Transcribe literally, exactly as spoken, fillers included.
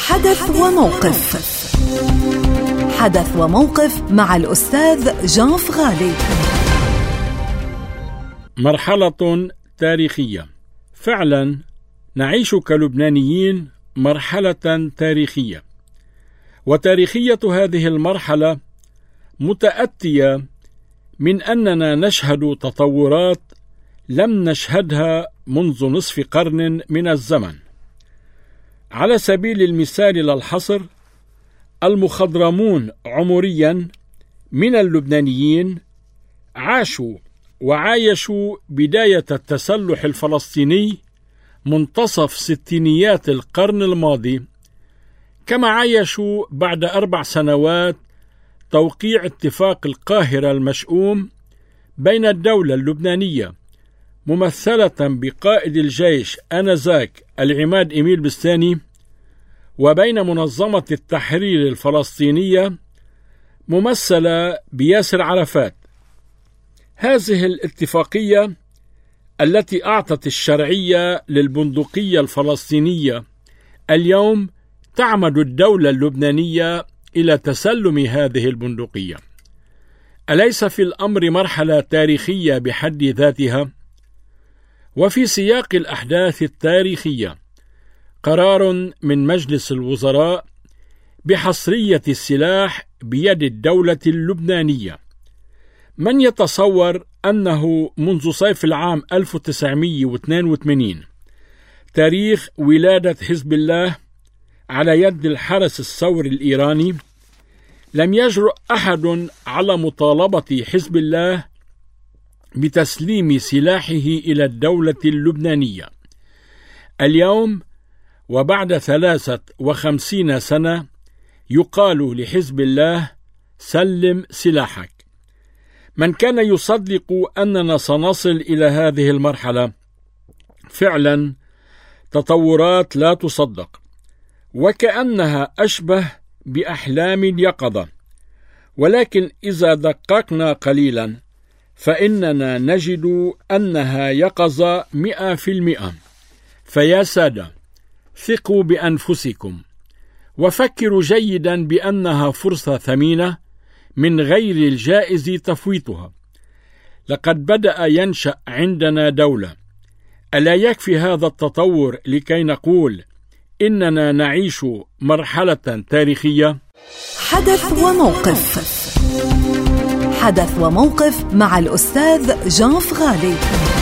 حدث وموقف. حدث وموقف مع الأستاذ جان فغالي. مرحلة تاريخية. فعلا نعيش كلبنانيين مرحلة تاريخية، وتاريخية هذه المرحلة متأتية من أننا نشهد تطورات لم نشهدها منذ نصف قرن من الزمن. على سبيل المثال لا الحصر، المخضرمون عمريا من اللبنانيين عاشوا وعايشوا بداية التسلح الفلسطيني منتصف ستينيات القرن الماضي، كما عايشوا بعد أربع سنوات توقيع اتفاق القاهرة المشؤوم بين الدولة اللبنانية ممثلة بقائد الجيش آنذاك العماد إميل بستاني وبين منظمة التحرير الفلسطينية ممثلة بياسر عرفات. هذه الاتفاقية التي أعطت الشرعية للبندقية الفلسطينية اليوم تعمد الدولة اللبنانية إلى تسلم هذه البندقية. أليس في الأمر مرحلة تاريخية بحد ذاتها؟ وفي سياق الأحداث التاريخية قرار من مجلس الوزراء بحصرية السلاح بيد الدولة اللبنانية. من يتصور أنه منذ صيف العام ألف وتسعمئة واثنين وثمانين تاريخ ولادة حزب الله على يد الحرس الثوري الإيراني لم يجرؤ أحد على مطالبة حزب الله بتسليم سلاحه إلى الدولة اللبنانية؟ اليوم وبعد ثلاثة وخمسين سنة يقال لحزب الله سلم سلاحك. من كان يصدق أننا سنصل إلى هذه المرحلة؟ فعلا تطورات لا تصدق، وكأنها أشبه بأحلام اليقظة، ولكن إذا دققنا قليلا فإننا نجد أنها يقظة مئة في المئة. فيا سادة، ثقوا بأنفسكم وفكروا جيدا بأنها فرصة ثمينة من غير الجائز تفويتها. لقد بدأ ينشأ عندنا دولة. ألا يكفي هذا التطور لكي نقول إننا نعيش مرحلة تاريخية؟ حدث وموقف. حدث وموقف مع الأستاذ جان فغالي.